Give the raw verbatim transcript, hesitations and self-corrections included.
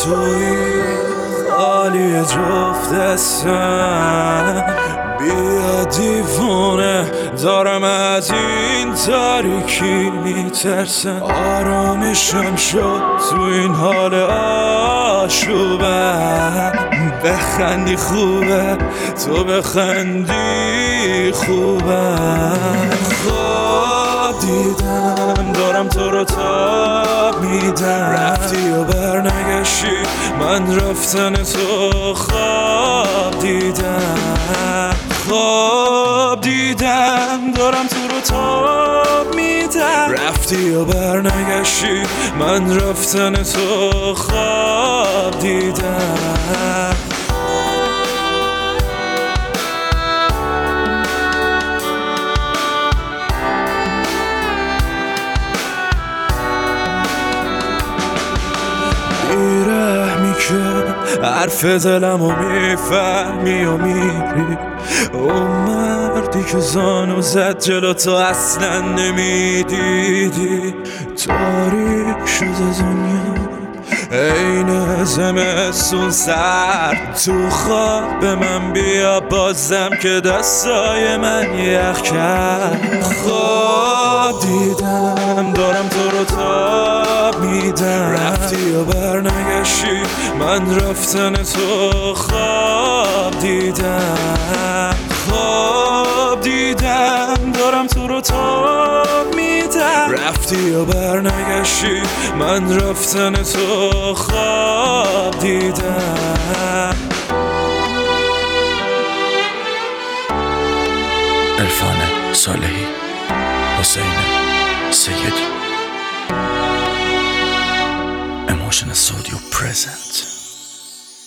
توی خالی جفت دستم، بیا دیوونه دارم از این تاریکی میترسم. آرامشم شد تو این حال آشوبم، بخندی خوبه تو بخندی خوبه. خواب دیدم دارم تو رو تاب میدم، رفتی و برنگشتی من رفتن تو خواب دیدم. خواب دیدم دارم تو رو تاب میدم، رفتی و برنگشتی من رفتن تو خواب دیدم. بیرحمی که حرف دلمو میفهمی و میری، اون مردی که زانو زد جلو تو اصلا نمیدیدی. تاریک شده دنیا عین زمستون سرد، تو خواب به من بیا بازم که دستای من یخ کرد. خواب دیدم دارم تو رو تاب میدم، رفتی و برنگشتی من رفتن تو خواب دیدم. خواب دیدم دارم تو رو تاب میدم، رفتی و برنگشتی من رفتن تو خواب دیدم. عرفان صالحی، حسین سیدی، Emotional Studio present.